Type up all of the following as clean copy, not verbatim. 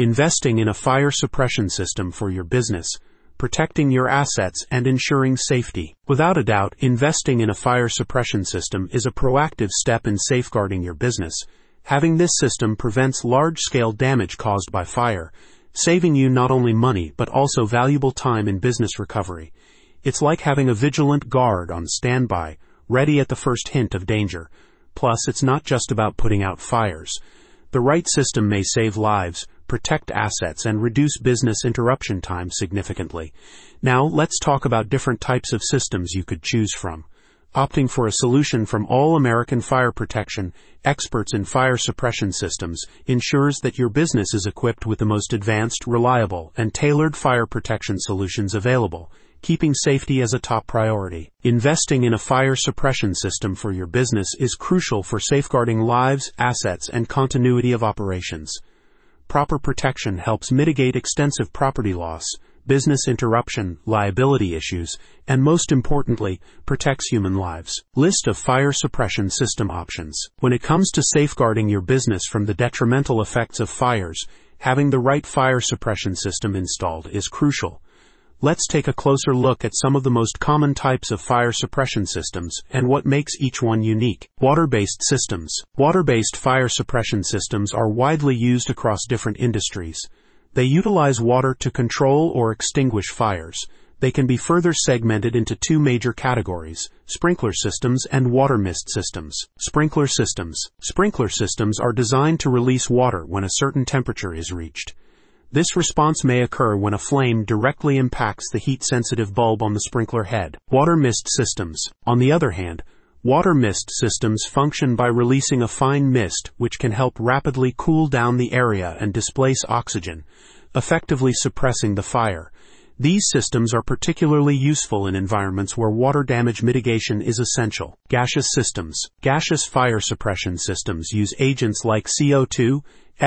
Investing in a fire suppression system for your business, protecting your assets and ensuring safety. Without a doubt, investing in a fire suppression system is a proactive step in safeguarding your business. Having this system prevents large-scale damage caused by fire, saving you not only money but also valuable time in business recovery. It's like having a vigilant guard on standby, ready at the first hint of danger. Plus, it's not just about putting out fires. The right system may save lives, protect assets, and reduce business interruption time significantly. Now, let's talk about different types of systems you could choose from. Opting for a solution from All American Fire Protection, experts in fire suppression systems, ensures that your business is equipped with the most advanced, reliable, and tailored fire protection solutions available, keeping safety as a top priority. Investing in a fire suppression system for your business is crucial for safeguarding lives, assets, and continuity of operations. Proper protection helps mitigate extensive property loss, business interruption, liability issues, and most importantly, protects human lives. List of fire suppression system options. When it comes to safeguarding your business from the detrimental effects of fires, having the right fire suppression system installed is crucial. Let's take a closer look at some of the most common types of fire suppression systems and what makes each one unique. Water-based systems. Water-based fire suppression systems are widely used across different industries. They utilize water to control or extinguish fires. They can be further segmented into two major categories: sprinkler systems and water mist systems. Sprinkler systems. Sprinkler systems are designed to release water when a certain temperature is reached. This response may occur when a flame directly impacts the heat-sensitive bulb on the sprinkler head. Water mist systems. On the other hand, water mist systems function by releasing a fine mist which can help rapidly cool down the area and displace oxygen, effectively suppressing the fire. These systems are particularly useful in environments where water damage mitigation is essential. Gaseous systems. Gaseous fire suppression systems use agents like CO2,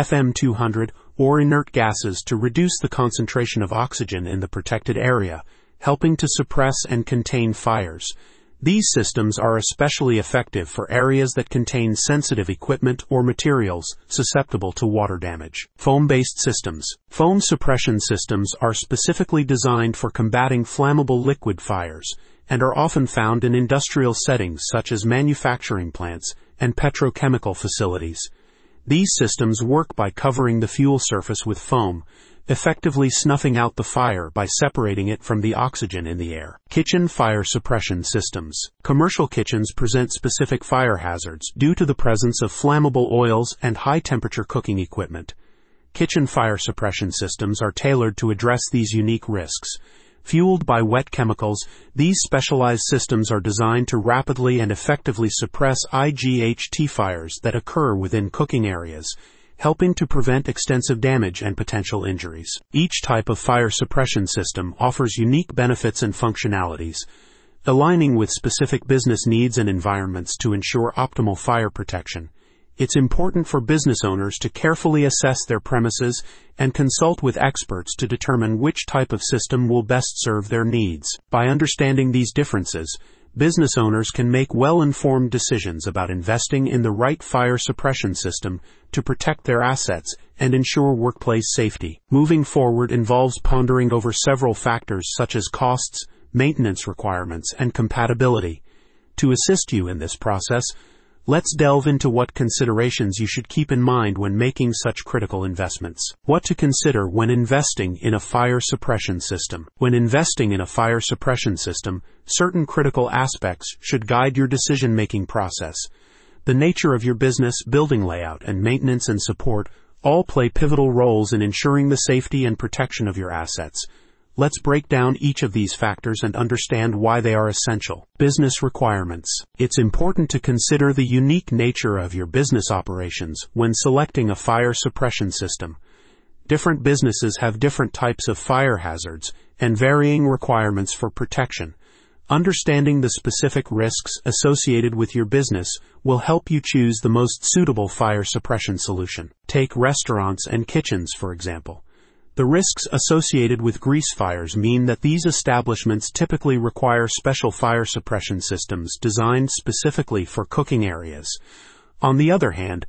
FM200, or inert gases to reduce the concentration of oxygen in the protected area, helping to suppress and contain fires. These systems are especially effective for areas that contain sensitive equipment or materials susceptible to water damage. Foam-based systems. Foam suppression systems are specifically designed for combating flammable liquid fires and are often found in industrial settings such as manufacturing plants and petrochemical facilities. These systems work by covering the fuel surface with foam, effectively snuffing out the fire by separating it from the oxygen in the air. Kitchen fire suppression systems. Commercial kitchens present specific fire hazards due to the presence of flammable oils and high-temperature cooking equipment. Kitchen fire suppression systems are tailored to address these unique risks. Fueled by wet chemicals, these specialized systems are designed to rapidly and effectively suppress IGHT fires that occur within cooking areas, helping to prevent extensive damage and potential injuries. Each type of fire suppression system offers unique benefits and functionalities, aligning with specific business needs and environments to ensure optimal fire protection. It's important for business owners to carefully assess their premises and consult with experts to determine which type of system will best serve their needs. By understanding these differences, business owners can make well-informed decisions about investing in the right fire suppression system to protect their assets and ensure workplace safety. Moving forward involves pondering over several factors such as costs, maintenance requirements, and compatibility. To assist you in this process, let's delve into what considerations you should keep in mind when making such critical investments. What to consider when investing in a fire suppression system. When investing in a fire suppression system, certain critical aspects should guide your decision-making process. The nature of your business, building layout, and maintenance and support all play pivotal roles in ensuring the safety and protection of your assets. Let's break down each of these factors and understand why they are essential. Business requirements. It's important to consider the unique nature of your business operations when selecting a fire suppression system. Different businesses have different types of fire hazards and varying requirements for protection. Understanding the specific risks associated with your business will help you choose the most suitable fire suppression solution. Take restaurants and kitchens, for example. The risks associated with grease fires mean that these establishments typically require special fire suppression systems designed specifically for cooking areas. On the other hand,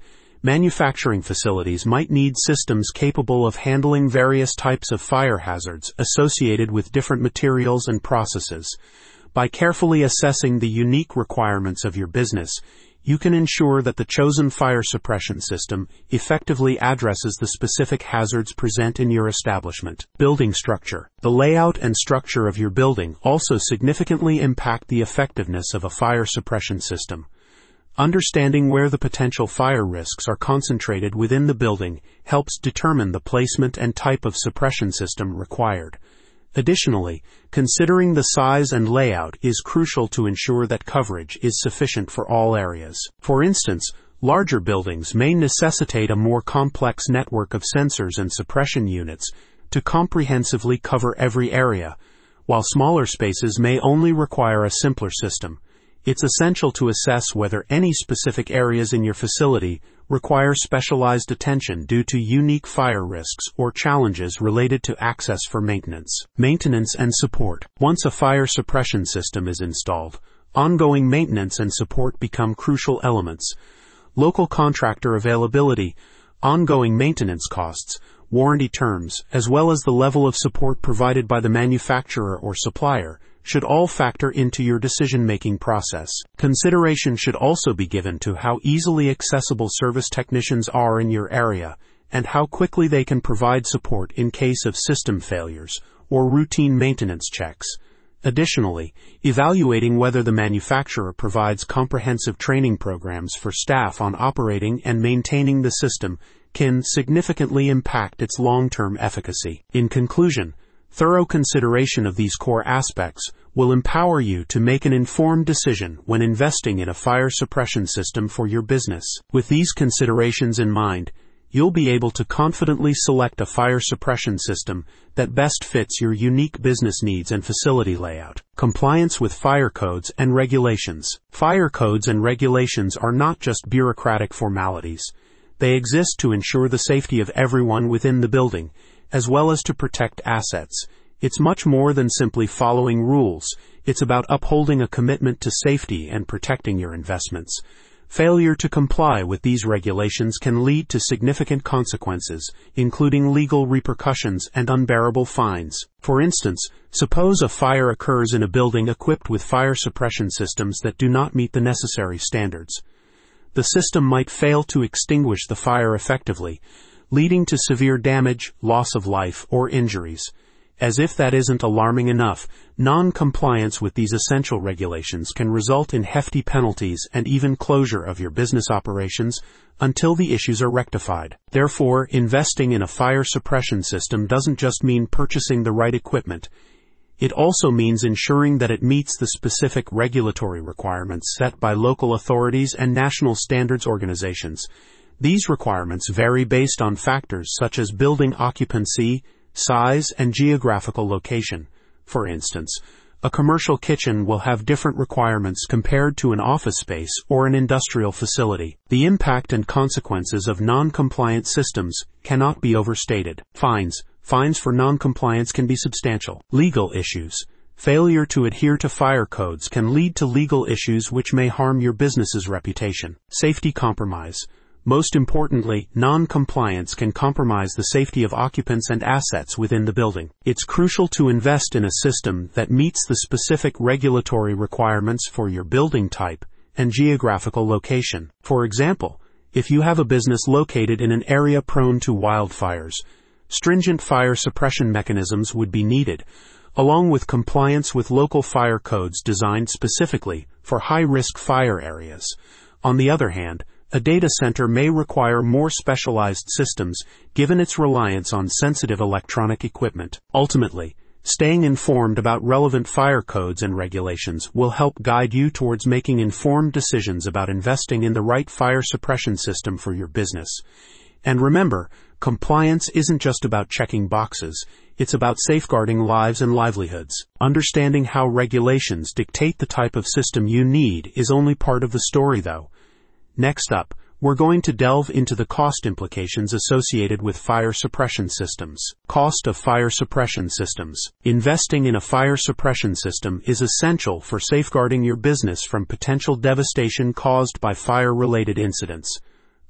Manufacturing facilities might need systems capable of handling various types of fire hazards associated with different materials and processes. By carefully assessing the unique requirements of your business, you can ensure that the chosen fire suppression system effectively addresses the specific hazards present in your establishment. Building structure. The layout and structure of your building also significantly impact the effectiveness of a fire suppression system. Understanding where the potential fire risks are concentrated within the building helps determine the placement and type of suppression system required. Additionally, considering the size and layout is crucial to ensure that coverage is sufficient for all areas. For instance, larger buildings may necessitate a more complex network of sensors and suppression units to comprehensively cover every area, while smaller spaces may only require a simpler system. It's essential to assess whether any specific areas in your facility require specialized attention due to unique fire risks or challenges related to access for maintenance. Maintenance and support. Once a fire suppression system is installed, ongoing maintenance and support become crucial elements. Local contractor availability, ongoing maintenance costs, warranty terms, as well as the level of support provided by the manufacturer or supplier should all factor into your decision-making process. Consideration should also be given to how easily accessible service technicians are in your area and how quickly they can provide support in case of system failures or routine maintenance checks. Additionally, evaluating whether the manufacturer provides comprehensive training programs for staff on operating and maintaining the system can significantly impact its long-term efficacy. In conclusion, thorough consideration of these core aspects will empower you to make an informed decision when investing in a fire suppression system for your business. With these considerations in mind, you'll be able to confidently select a fire suppression system that best fits your unique business needs and facility layout. Compliance with fire codes and regulations. Fire codes and regulations are not just bureaucratic formalities. They exist to ensure the safety of everyone within the building, as well as to protect assets. It's much more than simply following rules. It's about upholding a commitment to safety and protecting your investments. Failure to comply with these regulations can lead to significant consequences, including legal repercussions and unbearable fines. For instance, suppose a fire occurs in a building equipped with fire suppression systems that do not meet the necessary standards. The system might fail to extinguish the fire effectively, leading to severe damage, loss of life, or injuries. As if that isn't alarming enough, non-compliance with these essential regulations can result in hefty penalties and even closure of your business operations until the issues are rectified. Therefore, investing in a fire suppression system doesn't just mean purchasing the right equipment. It also means ensuring that it meets the specific regulatory requirements set by local authorities and national standards organizations. These requirements vary based on factors such as building occupancy, size, and geographical location. For instance, a commercial kitchen will have different requirements compared to an office space or an industrial facility. The impact and consequences of non-compliant systems cannot be overstated. Fines for non-compliance can be substantial. Legal issues. Failure to adhere to fire codes can lead to legal issues which may harm your business's reputation. Safety compromise. Most importantly, non-compliance can compromise the safety of occupants and assets within the building. It's crucial to invest in a system that meets the specific regulatory requirements for your building type and geographical location. For example, if you have a business located in an area prone to wildfires, stringent fire suppression mechanisms would be needed, along with compliance with local fire codes designed specifically for high-risk fire areas. On the other hand, a data center may require more specialized systems given its reliance on sensitive electronic equipment. Ultimately, staying informed about relevant fire codes and regulations will help guide you towards making informed decisions about investing in the right fire suppression system for your business. And remember, compliance isn't just about checking boxes. It's about safeguarding lives and livelihoods. Understanding how regulations dictate the type of system you need is only part of the story, though. Next up, we're going to delve into the cost implications associated with fire suppression systems. Cost of fire suppression systems. Investing in a fire suppression system is essential for safeguarding your business from potential devastation caused by fire-related incidents.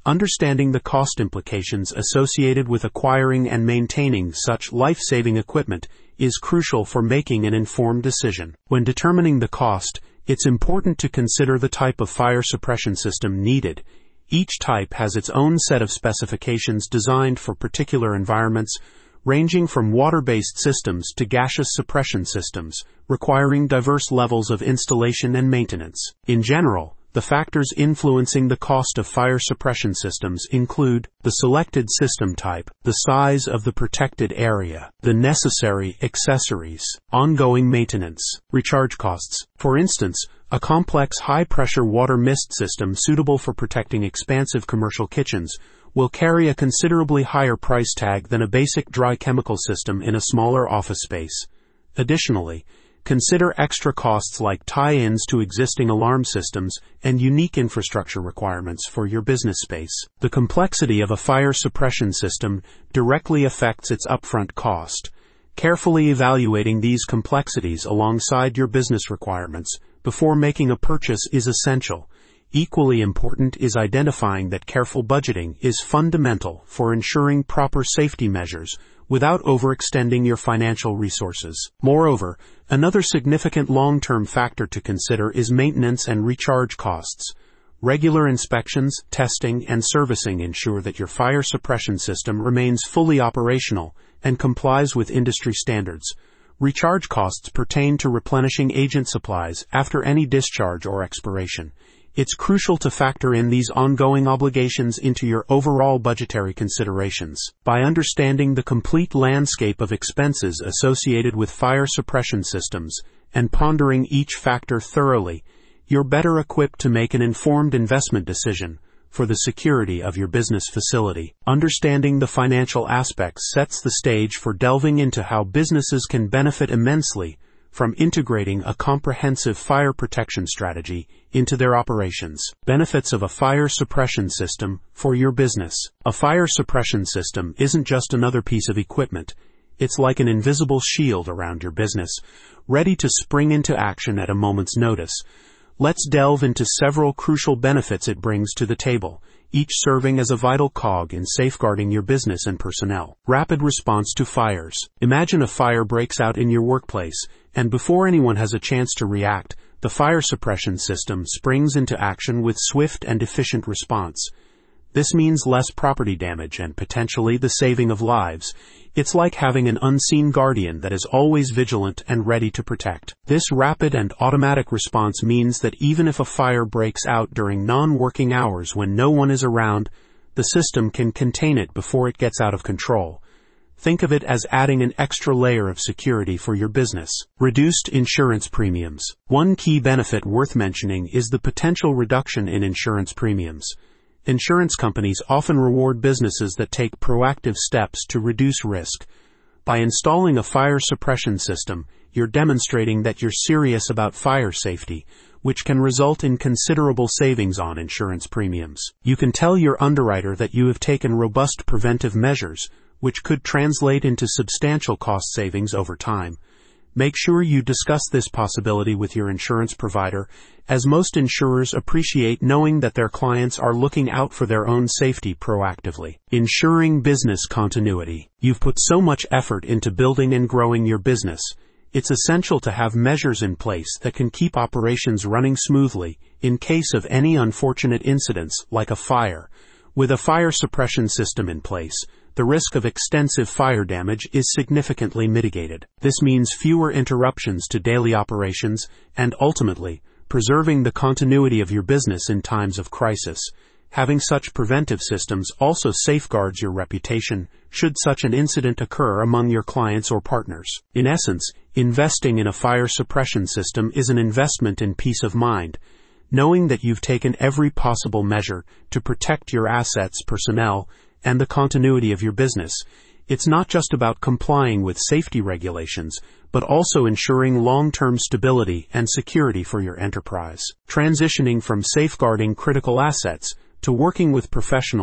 Understanding the cost implications associated with acquiring and maintaining such life-saving equipment is crucial for making an informed decision. When determining the cost, it's important to consider the type of fire suppression system needed. Each type has its own set of specifications designed for particular environments, ranging from water-based systems to gaseous suppression systems, requiring diverse levels of installation and maintenance. In general, the factors influencing the cost of fire suppression systems include the selected system type, the size of the protected area, the necessary accessories, ongoing maintenance, recharge costs. For instance, a complex high-pressure water mist system suitable for protecting expansive commercial kitchens will carry a considerably higher price tag than a basic dry chemical system in a smaller office space. Additionally, consider extra costs like tie-ins to existing alarm systems and unique infrastructure requirements for your business space. The complexity of a fire suppression system directly affects its upfront cost. Carefully evaluating these complexities alongside your business requirements before making a purchase is essential. Equally important is identifying that careful budgeting is fundamental for ensuring proper safety measures without overextending your financial resources. Moreover, another significant long-term factor to consider is maintenance and recharge costs. Regular inspections, testing, and servicing ensure that your fire suppression system remains fully operational and complies with industry standards. Recharge costs pertain to replenishing agent supplies after any discharge or expiration. It's crucial to factor in these ongoing obligations into your overall budgetary considerations. By understanding the complete landscape of expenses associated with fire suppression systems and pondering each factor thoroughly, you're better equipped to make an informed investment decision for the security of your business facility. Understanding the financial aspects sets the stage for delving into how businesses can benefit immensely from integrating a comprehensive fire protection strategy into their operations. Benefits of a fire suppression system for your business. A fire suppression system isn't just another piece of equipment. It's like an invisible shield around your business, ready to spring into action at a moment's notice. Let's delve into several crucial benefits it brings to the table, each serving as a vital cog in safeguarding your business and personnel. Rapid response to fires. Imagine a fire breaks out in your workplace, and before anyone has a chance to react, the fire suppression system springs into action with swift and efficient response. This means less property damage and potentially the saving of lives. It's like having an unseen guardian that is always vigilant and ready to protect. This rapid and automatic response means that even if a fire breaks out during non-working hours when no one is around, the system can contain it before it gets out of control. Think of it as adding an extra layer of security for your business. Reduced insurance premiums. One key benefit worth mentioning is the potential reduction in insurance premiums. Insurance companies often reward businesses that take proactive steps to reduce risk. By installing a fire suppression system, you're demonstrating that you're serious about fire safety, which can result in considerable savings on insurance premiums. You can tell your underwriter that you have taken robust preventive measures, which could translate into substantial cost savings over time. Make sure you discuss this possibility with your insurance provider, as most insurers appreciate knowing that their clients are looking out for their own safety proactively. Ensuring business continuity. You've put so much effort into building and growing your business. It's essential to have measures in place that can keep operations running smoothly in case of any unfortunate incidents like a fire. With a fire suppression system in place, the risk of extensive fire damage is significantly mitigated. This means fewer interruptions to daily operations and, ultimately, preserving the continuity of your business in times of crisis. Having such preventive systems also safeguards your reputation should such an incident occur among your clients or partners. In essence, investing in a fire suppression system is an investment in peace of mind, knowing that you've taken every possible measure to protect your assets, personnel, and the continuity of your business. It's not just about complying with safety regulations, but also ensuring long-term stability and security for your enterprise. Transitioning from safeguarding critical assets to working with professionals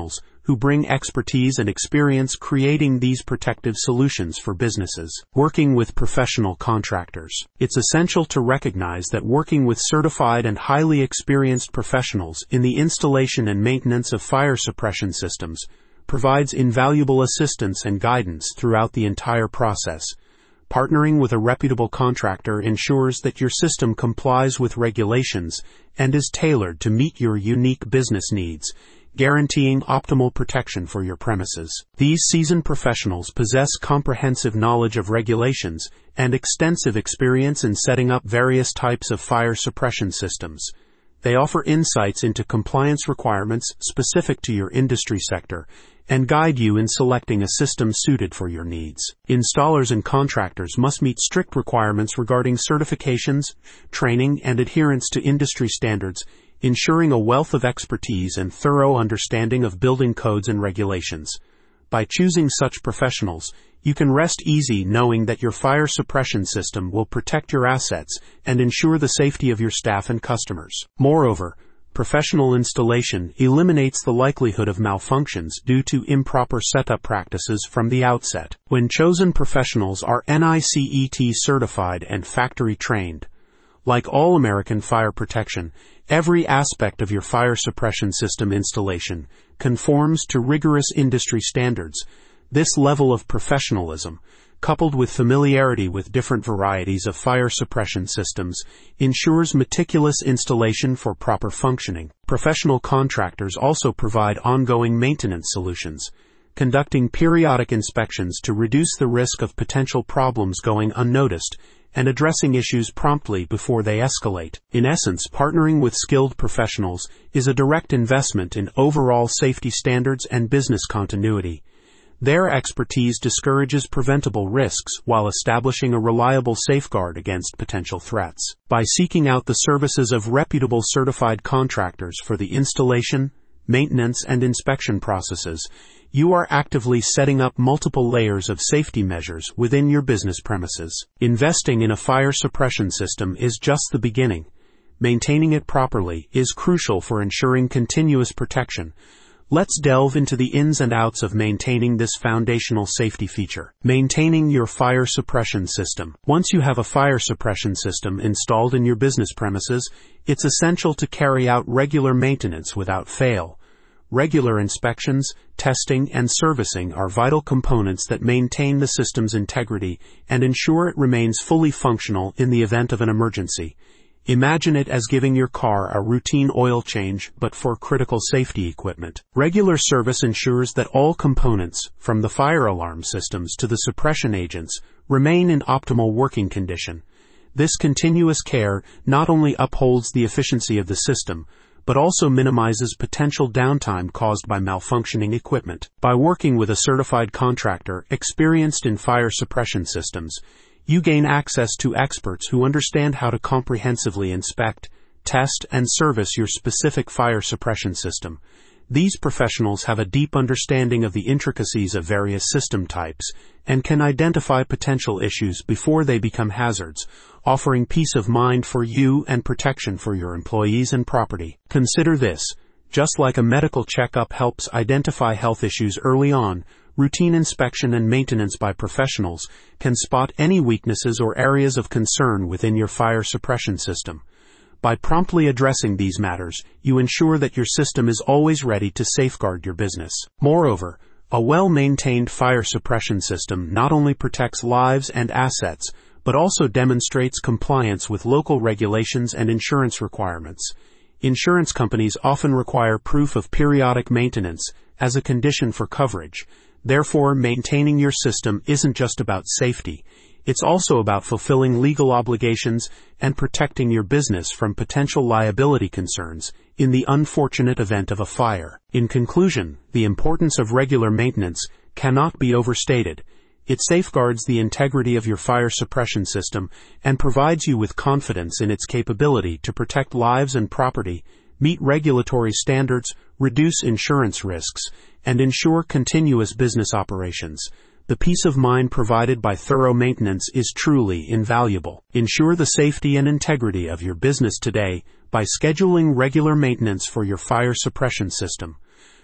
who bring expertise and experience creating these protective solutions for businesses. Working with professional contractors. It's essential to recognize that working with certified and highly experienced professionals in the installation and maintenance of fire suppression systems provides invaluable assistance and guidance throughout the entire process. Partnering with a reputable contractor ensures that your system complies with regulations and is tailored to meet your unique business needs, guaranteeing optimal protection for your premises. These seasoned professionals possess comprehensive knowledge of regulations and extensive experience in setting up various types of fire suppression systems. They offer insights into compliance requirements specific to your industry sector and guide you in selecting a system suited for your needs. Installers and contractors must meet strict requirements regarding certifications, training, and adherence to industry standards, ensuring a wealth of expertise and thorough understanding of building codes and regulations. By choosing such professionals, you can rest easy knowing that your fire suppression system will protect your assets and ensure the safety of your staff and customers. Moreover, professional installation eliminates the likelihood of malfunctions due to improper setup practices from the outset. When chosen professionals are NICET certified and factory trained. Like all American fire protection, every aspect of your fire suppression system installation conforms to rigorous industry standards. This level of professionalism, coupled with familiarity with different varieties of fire suppression systems, ensures meticulous installation for proper functioning. Professional contractors also provide ongoing maintenance solutions, conducting periodic inspections to reduce the risk of potential problems going unnoticed and addressing issues promptly before they escalate. In essence, partnering with skilled professionals is a direct investment in overall safety standards and business continuity. Their expertise discourages preventable risks while establishing a reliable safeguard against potential threats. By seeking out the services of reputable certified contractors for the installation, maintenance, and inspection processes, you are actively setting up multiple layers of safety measures within your business premises. Investing in a fire suppression system is just the beginning. Maintaining it properly is crucial for ensuring continuous protection. Let's delve into the ins and outs of maintaining this foundational safety feature. Maintaining your fire suppression system. Once you have a fire suppression system installed in your business premises, it's essential to carry out regular maintenance without fail. Regular inspections, testing, and servicing are vital components that maintain the system's integrity and ensure it remains fully functional in the event of an emergency. Imagine it as giving your car a routine oil change, but for critical safety equipment. Regular service ensures that all components, from the fire alarm systems to the suppression agents, remain in optimal working condition. This continuous care not only upholds the efficiency of the system, but also minimizes potential downtime caused by malfunctioning equipment. By working with a certified contractor experienced in fire suppression systems, you gain access to experts who understand how to comprehensively inspect, test, and service your specific fire suppression system. These professionals have a deep understanding of the intricacies of various system types and can identify potential issues before they become hazards, offering peace of mind for you and protection for your employees and property. Consider this: just like a medical checkup helps identify health issues early on, routine inspection and maintenance by professionals can spot any weaknesses or areas of concern within your fire suppression system. By promptly addressing these matters, you ensure that your system is always ready to safeguard your business. Moreover, a well-maintained fire suppression system not only protects lives and assets, but also demonstrates compliance with local regulations and insurance requirements. Insurance companies often require proof of periodic maintenance as a condition for coverage. Therefore, maintaining your system isn't just about safety. It's also about fulfilling legal obligations and protecting your business from potential liability concerns in the unfortunate event of a fire. In conclusion, the importance of regular maintenance cannot be overstated. It safeguards the integrity of your fire suppression system and provides you with confidence in its capability to protect lives and property, meet regulatory standards, reduce insurance risks, and ensure continuous business operations. The peace of mind provided by thorough maintenance is truly invaluable. Ensure the safety and integrity of your business today by scheduling regular maintenance for your fire suppression system.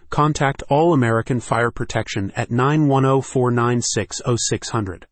contact All American Fire Protection at 910-496-0600.